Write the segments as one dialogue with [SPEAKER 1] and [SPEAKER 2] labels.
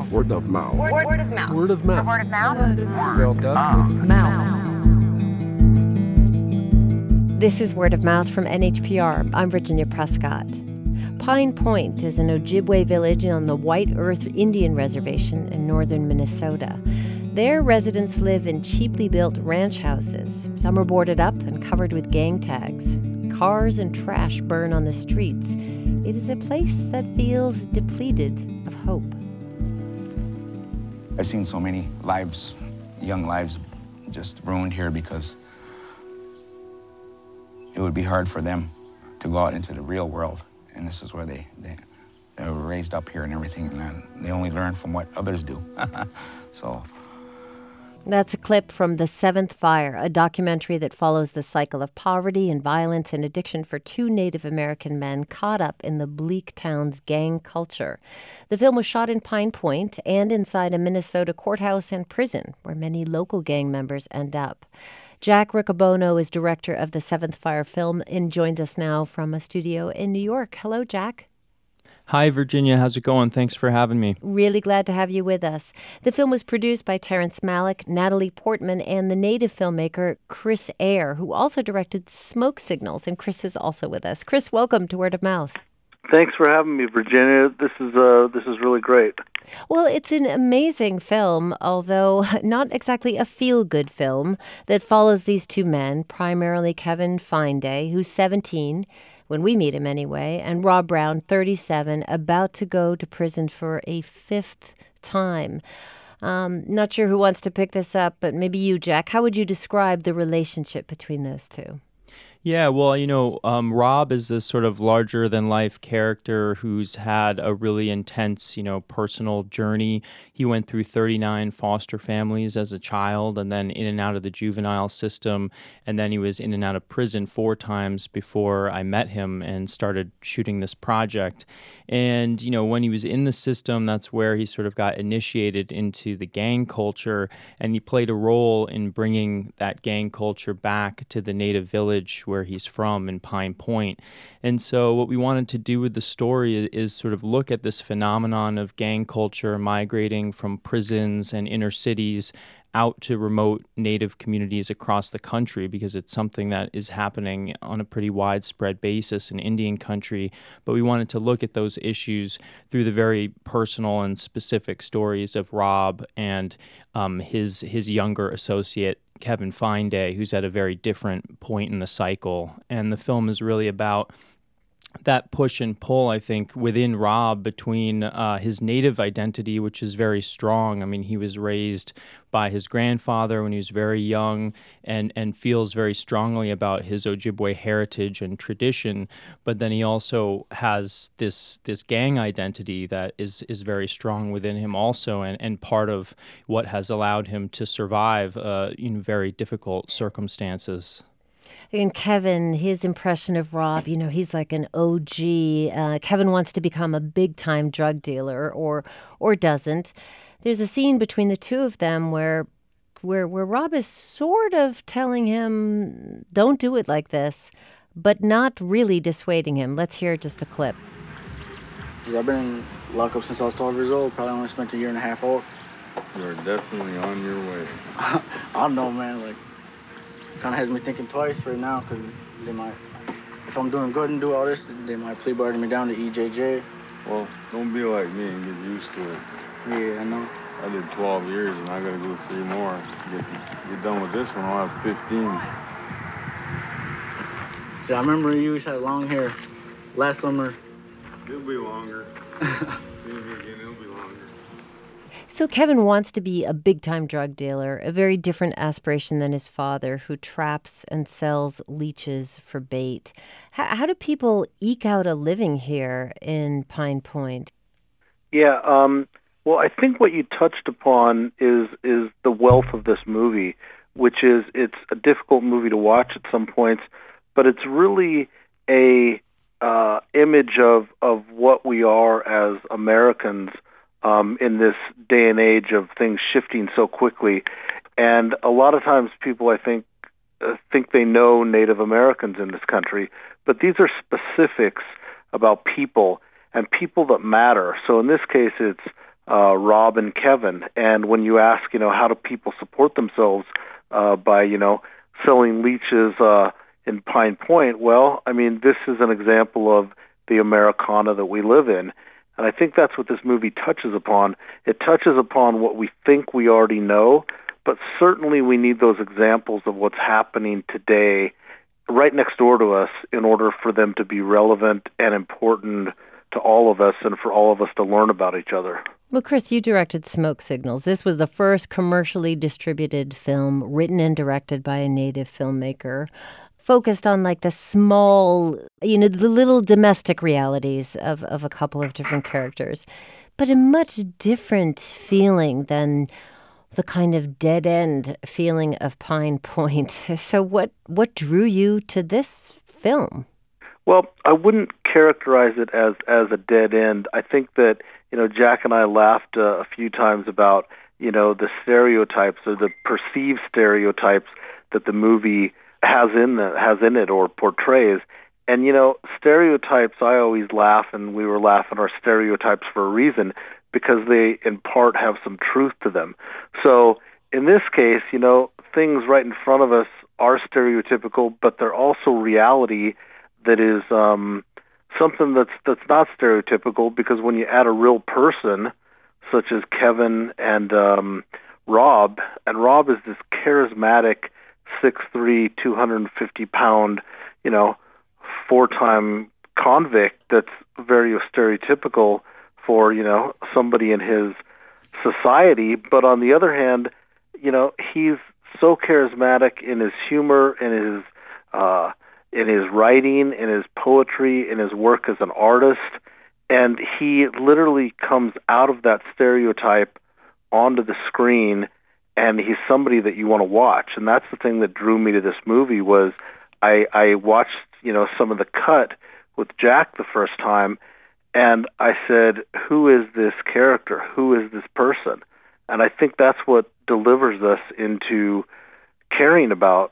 [SPEAKER 1] Word of mouth.
[SPEAKER 2] Word of mouth.
[SPEAKER 3] Word of mouth.
[SPEAKER 2] Word of mouth.
[SPEAKER 3] Word of mouth.
[SPEAKER 4] This is Word of Mouth from NHPR. I'm Virginia Prescott. Pine Point is an Ojibwe village on the White Earth Indian Reservation in northern Minnesota. There, residents live in cheaply built ranch houses. Some are boarded up and covered with gang tags. Cars and trash burn on the streets. It is a place that feels depleted of hope.
[SPEAKER 5] I've seen so many lives, young lives, just ruined here because it would be hard for them to go out into the real world. And this is where they were raised up here and everything, and they only learn from what others do. So.
[SPEAKER 4] That's a clip from The Seventh Fire, a documentary that follows the cycle of poverty and violence and addiction for two Native American men caught up in the bleak town's gang culture. The film was shot in Pine Point and inside a Minnesota courthouse and prison, where many local gang members end up. Jack Riccobono is director of The Seventh Fire film and joins us now from a studio in New York. Hello, Jack.
[SPEAKER 6] Hi, Virginia. How's it going? Thanks for having me.
[SPEAKER 4] Really glad to have you with us. The film was produced by Terrence Malick, Natalie Portman, and the native filmmaker Chris Eyre, who also directed Smoke Signals. And Chris is also with us. Chris, welcome to Word of Mouth.
[SPEAKER 7] Thanks for having me, Virginia. This is really great.
[SPEAKER 4] Well, it's an amazing film, although not exactly a feel-good film, that follows these two men, primarily Kevin Fineday, who's 17, when we meet him anyway, and Rob Brown, 37, about to go to prison for a fifth time. Not sure who wants to pick this up, but maybe you, Jack. How would you describe the relationship between those two?
[SPEAKER 6] Yeah, well, Rob is this sort of larger-than-life character who's had a really intense, personal journey. He went through 39 foster families as a child and then in and out of the juvenile system, and then he was in and out of prison 4 times before I met him and started shooting this project. And, when he was in the system, that's where he sort of got initiated into the gang culture, and he played a role in bringing that gang culture back to the native village where he's from in Pine Point. And so what we wanted to do with the story is sort of look at this phenomenon of gang culture migrating from prisons and inner cities out to remote native communities across the country, because it's something that is happening on a pretty widespread basis in Indian country. But we wanted to look at those issues through the very personal and specific stories of Rob and his younger associate, Kevin Fineday, who's at a very different point in the cycle. And the film is really about that push and pull, I think, within Rob between his native identity, which is very strong. I mean, he was raised by his grandfather when he was very young and feels very strongly about his Ojibwe heritage and tradition. But then he also has this gang identity that is very strong within him also, and part of what has allowed him to survive in very difficult circumstances.
[SPEAKER 4] And Kevin, his impression of Rob, he's like an OG. Kevin wants to become a big-time drug dealer or doesn't. There's a scene between the two of them where Rob is sort of telling him, don't do it like this, but not really dissuading him. Let's hear just a clip.
[SPEAKER 8] I've been in lockup since I was 12 years old. Probably only spent 1.5 years old.
[SPEAKER 9] You're definitely on your way.
[SPEAKER 8] I don't know, man. Kind of has me thinking twice right now, because they might, if I'm doing good and do all this, they might plea bargain me down to EJJ.
[SPEAKER 9] Well, don't be like me and get used to it.
[SPEAKER 8] Yeah, I know.
[SPEAKER 9] I did 12 years and I gotta do 3 more. Get done with this one, I'll have 15.
[SPEAKER 8] Yeah, I remember you had long hair last summer.
[SPEAKER 9] It'll be longer. It'll be longer.
[SPEAKER 4] So Kevin wants to be a big-time drug dealer, a very different aspiration than his father, who traps and sells leeches for bait. How do people eke out a living here in Pine Point?
[SPEAKER 7] Yeah, well, I think what you touched upon is the wealth of this movie, which is it's a difficult movie to watch at some points, but it's really a image of what we are as Americans in this day and age of things shifting so quickly. And a lot of times people, I think they know Native Americans in this country, but these are specifics about people and people that matter. So in this case, it's Rob and Kevin. And when you ask, how do people support themselves by, selling leeches in Pine Point, well, I mean, this is an example of the Americana that we live in. And I think that's what this movie touches upon. It touches upon what we think we already know, but certainly we need those examples of what's happening today right next door to us in order for them to be relevant and important to all of us and for all of us to learn about each other.
[SPEAKER 4] Well, Chris, you directed Smoke Signals. This was the first commercially distributed film written and directed by a native filmmaker, focused on like the small, the little domestic realities of a couple of different characters, but a much different feeling than the kind of dead-end feeling of Pine Point. So what drew you to this film?
[SPEAKER 7] Well, I wouldn't characterize it as a dead end. I think that, Jack and I laughed a few times about, the stereotypes or the perceived stereotypes that the movie has in it or portrays. And, stereotypes, I always laugh, and we were laughing, are stereotypes for a reason, because they, in part, have some truth to them. So, in this case, things right in front of us are stereotypical, but they're also reality that is something that's not stereotypical, because when you add a real person, such as Kevin and Rob, and Rob is this charismatic 6'3", 250-pound, four-time convict that's very stereotypical for, somebody in his society. But on the other hand, he's so charismatic in his humor, in his writing, in his poetry, in his work as an artist, and he literally comes out of that stereotype onto the screen, and he's somebody that you want to watch. And that's the thing that drew me to this movie. Was I watched some of the cut with Jack the first time, and I said, who is this character? Who is this person? And I think that's what delivers us into caring about,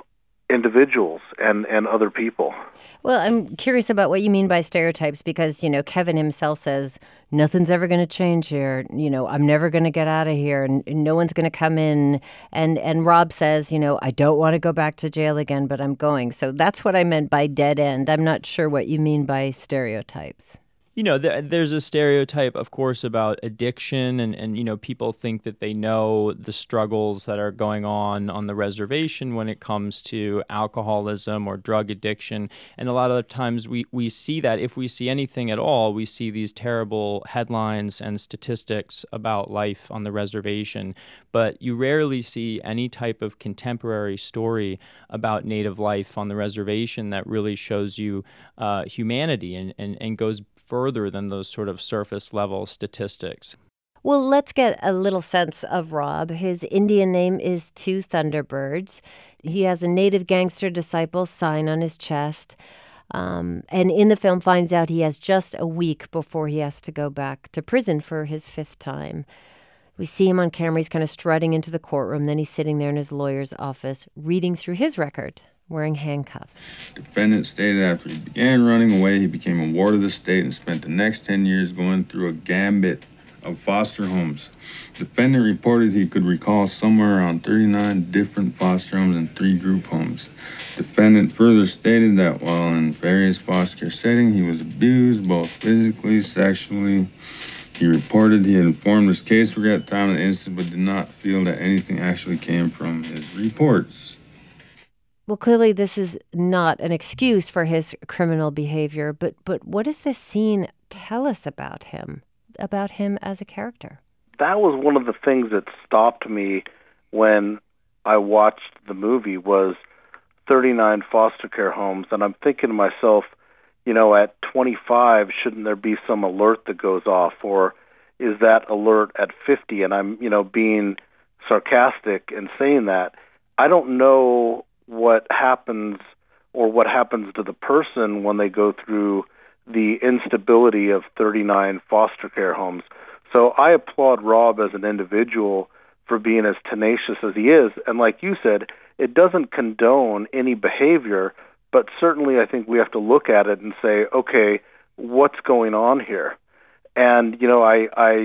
[SPEAKER 7] individuals and other people.
[SPEAKER 4] Well, I'm curious about what you mean by stereotypes, because, Kevin himself says, nothing's ever going to change here. I'm never going to get out of here, and no one's going to come in. And Rob says, I don't want to go back to jail again, but I'm going. So that's what I meant by dead end. I'm not sure what you mean by stereotypes.
[SPEAKER 6] There's a stereotype, of course, about addiction, and people think that they know the struggles that are going on the reservation when it comes to alcoholism or drug addiction. And a lot of the times we see that, if we see anything at all, we see these terrible headlines and statistics about life on the reservation. But you rarely see any type of contemporary story about Native life on the reservation that really shows you humanity and goes further than those sort of surface level statistics.
[SPEAKER 4] Well, let's get a little sense of Rob. His Indian name is Two Thunderbirds. He has a native gangster disciple sign on his chest. And in the film finds out he has just a week before he has to go back to prison for his 5th time. We see him on camera. He's kind of strutting into the courtroom. Then he's sitting there in his lawyer's office reading through his record, wearing handcuffs.
[SPEAKER 9] Defendant stated after he began running away, he became a ward of the state and spent the next 10 years going through a gambit of foster homes. Defendant reported he could recall somewhere around 39 different foster homes and 3 group homes. Defendant further stated that while in various foster care settings, he was abused both physically, sexually. He reported he had informed his caseworker at the time of the incident, but did not feel that anything actually came from his reports.
[SPEAKER 4] Well, clearly this is not an excuse for his criminal behavior, but what does this scene tell us about him as a character?
[SPEAKER 7] That was one of the things that stopped me when I watched the movie, was 39 foster care homes. And I'm thinking to myself, at 25, shouldn't there be some alert that goes off? Or is that alert at 50? And I'm, being sarcastic and saying that. I don't know what happens to the person when they go through the instability of 39 foster care homes. So I applaud Rob as an individual for being as tenacious as he is. And like you said, it doesn't condone any behavior, but certainly I think we have to look at it and say, okay, what's going on here? And, I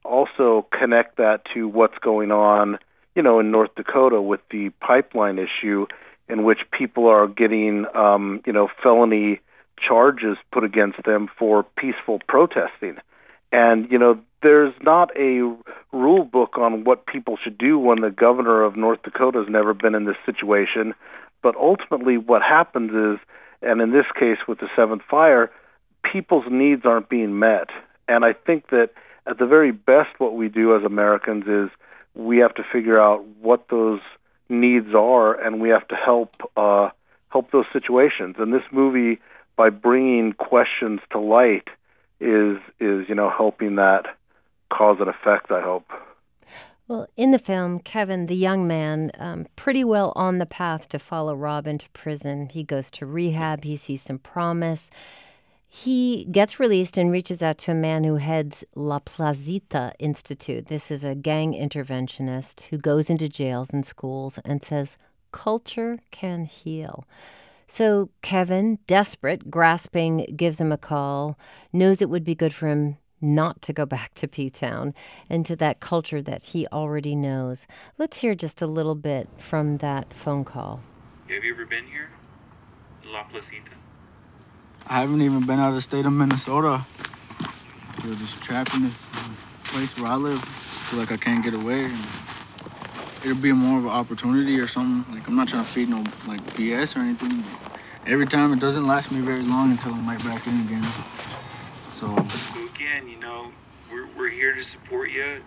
[SPEAKER 7] also connect that to what's going on, in North Dakota with the pipeline issue, in which people are getting, felony charges put against them for peaceful protesting. And, there's not a rule book on what people should do when the governor of North Dakota has never been in this situation. But ultimately what happens is, and in this case with the Seventh Fire, people's needs aren't being met. And I think that at the very best what we do as Americans is we have to figure out what those needs are, and we have to help those situations. And this movie, by bringing questions to light, is helping that cause and effect, I hope.
[SPEAKER 4] Well, in the film, Kevin, the young man, pretty well on the path to follow Rob into prison. He goes to rehab. He sees some promise. He gets released and reaches out to a man who heads La Placita Institute. This is a gang interventionist who goes into jails and schools and says, culture can heal. So Kevin, desperate, grasping, gives him a call, knows it would be good for him not to go back to P-Town and to that culture that he already knows. Let's hear just a little bit from that phone call.
[SPEAKER 1] Have you ever been here? La Placita?
[SPEAKER 8] I haven't even been out of the state of Minnesota. You're just trapped in this place where I live. I feel like I can't get away. And it'll be more of an opportunity or something. Like, I'm not trying to feed no, BS or anything. But every time, it doesn't last me very long until I'm right back in again. So
[SPEAKER 1] again, we're here to support you.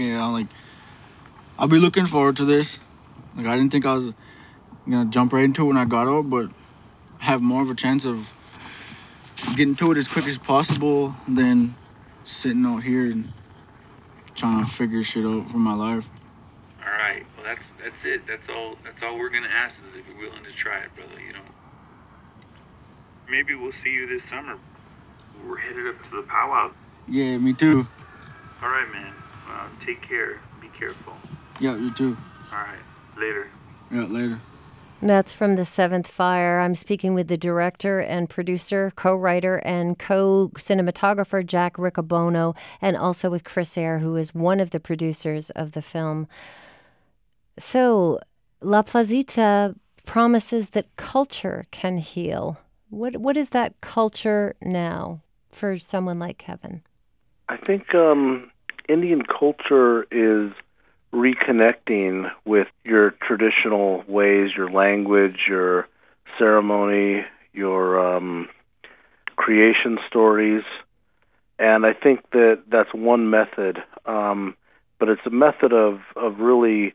[SPEAKER 8] I'll be looking forward to this. I didn't think I was gonna jump right into it when I got out, but have more of a chance of getting to it as quick as possible than sitting out here and trying to figure shit out for my life.
[SPEAKER 1] All right. Well, that's it. That's all we're gonna ask is if you're willing to try it, brother. Maybe we'll see you this summer. We're headed up to the powwow.
[SPEAKER 8] Yeah, me too.
[SPEAKER 1] All right, man. Take care. Be careful.
[SPEAKER 8] Yeah, you too.
[SPEAKER 1] All right. Later.
[SPEAKER 8] Yeah, later.
[SPEAKER 4] That's from The Seventh Fire. I'm speaking with the director and producer, co-writer, and co-cinematographer Jack Riccobono, and also with Chris Eyre, who is one of the producers of the film. So, La Placita promises that culture can heal. What is that culture now for someone like Kevin?
[SPEAKER 7] I think Indian culture is reconnecting with your traditional ways, your language, your ceremony, your creation stories. And I think that that's one method, but it's a method of really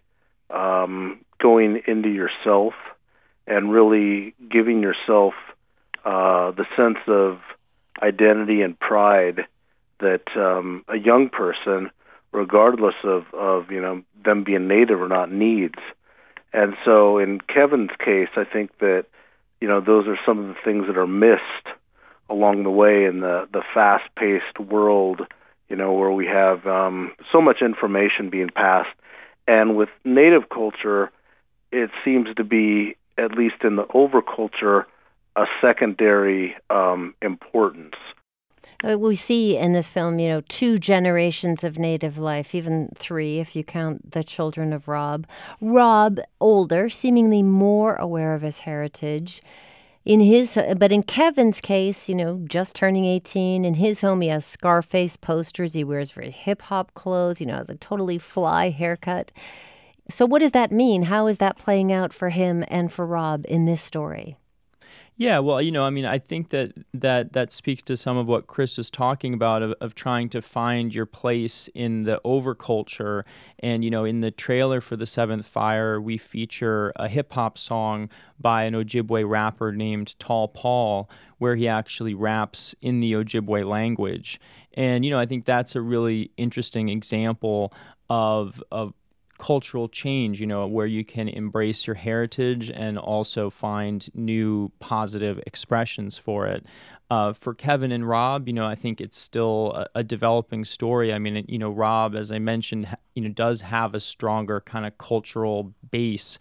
[SPEAKER 7] going into yourself and really giving yourself the sense of identity and pride that a young person, regardless of them being Native or not, needs. And so in Kevin's case, I think that those are some of the things that are missed along the way in the fast-paced world, where we have so much information being passed. And with Native culture, it seems to be, at least in the overculture, a secondary importance.
[SPEAKER 4] We see in this film, 2 generations of Native life, even 3 if you count the children of Rob. Rob, older, seemingly more aware of his heritage. But in Kevin's case, just turning 18, in his home he has Scarface posters, he wears very hip-hop clothes, has a totally fly haircut. So what does that mean? How is that playing out for him and for Rob in this story?
[SPEAKER 6] Yeah, well, I think that speaks to some of what Chris was talking about of trying to find your place in the overculture. And, in the trailer for The Seventh Fire, we feature a hip-hop song by an Ojibwe rapper named Tall Paul, where he actually raps in the Ojibwe language. And, I think that's a really interesting example of cultural change, where you can embrace your heritage and also find new positive expressions for it. For Kevin and Rob, I think it's still a developing story. Rob, as I mentioned, does have a stronger kind of cultural base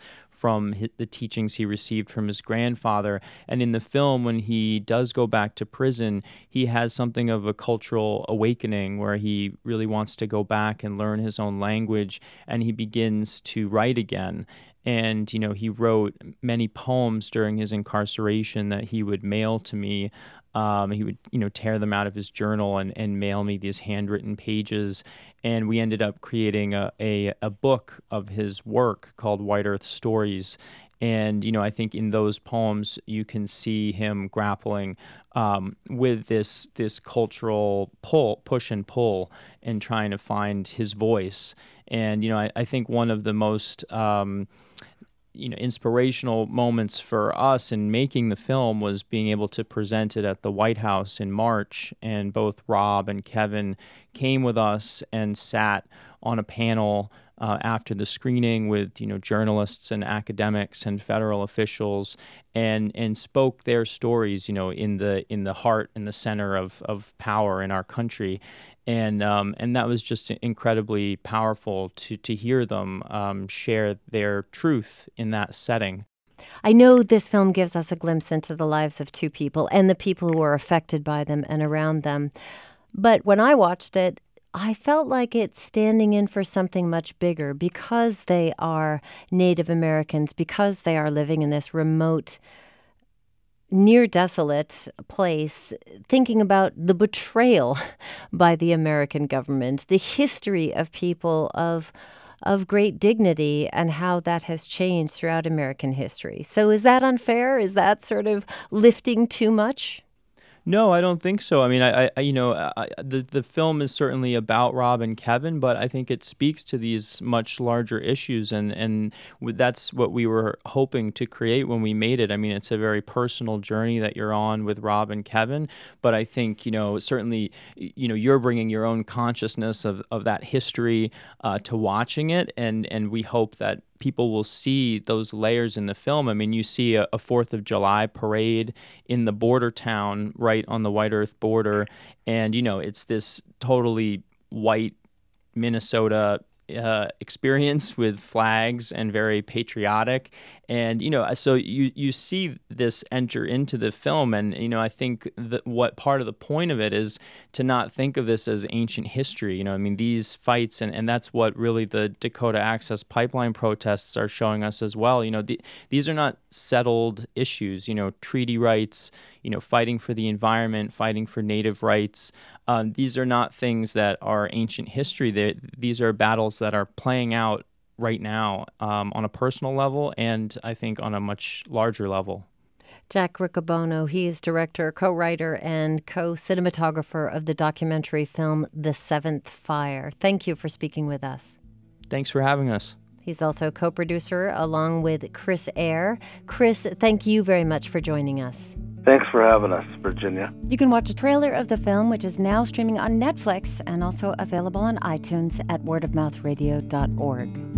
[SPEAKER 6] from the teachings he received from his grandfather. And in the film, when he does go back to prison, he has something of a cultural awakening where he really wants to go back and learn his own language, and he begins to write again. And, he wrote many poems during his incarceration that he would mail to me. He would, tear them out of his journal and mail me these handwritten pages. And we ended up creating a book of his work called White Earth Stories. And, I think in those poems, you can see him grappling with this cultural push and pull, and trying to find his voice. And, I think one of the most inspirational moments for us in making the film was being able to present it at the White House in March. And both Rob and Kevin came with us and sat on a panel after the screening with journalists and academics and federal officials, and spoke their stories in the heart and the center of power in our country. And that was just incredibly powerful to hear them share their truth in that setting.
[SPEAKER 4] I know this film gives us a glimpse into the lives of two people and the people who are affected by them and around them. But when I watched it, I felt like it's standing in for something much bigger, because they are Native Americans, because they are living in this remote, near desolate place, thinking about the betrayal by the American government, the history of people of great dignity, and how that has changed throughout American history. So is that unfair? Is that sort of lifting too much?
[SPEAKER 6] No, I don't think so. I mean, the film is certainly about Rob and Kevin, but I think it speaks to these much larger issues, and that's what we were hoping to create when we made it. I mean, it's a very personal journey that you're on with Rob and Kevin, but I think, certainly, you're bringing your own consciousness of that history to watching it, and we hope that people will see those layers in the film. I mean, you see a 4th of July parade in the border town right on the White Earth border, and, it's this totally white Minnesota experience with flags and very patriotic. And, so you see this enter into the film. And, I think that what part of the point of it is to not think of this as ancient history. I mean, these fights, and that's what really the Dakota Access Pipeline protests are showing us as well. These are not settled issues, treaty rights, fighting for the environment, fighting for Native rights. These are not things that are ancient history. These are battles that are playing out right now on a personal level, and I think on a much larger level.
[SPEAKER 4] Jack Riccobono, he is director, co-writer, and co-cinematographer of the documentary film The Seventh Fire. Thank you for speaking with us.
[SPEAKER 6] Thanks for having us.
[SPEAKER 4] He's also co-producer along with Chris Eyre. Chris, thank you very much for joining us.
[SPEAKER 7] Thanks for having us, Virginia.
[SPEAKER 3] You can watch a trailer of the film, which is now streaming on Netflix and also available on iTunes at wordofmouthradio.org.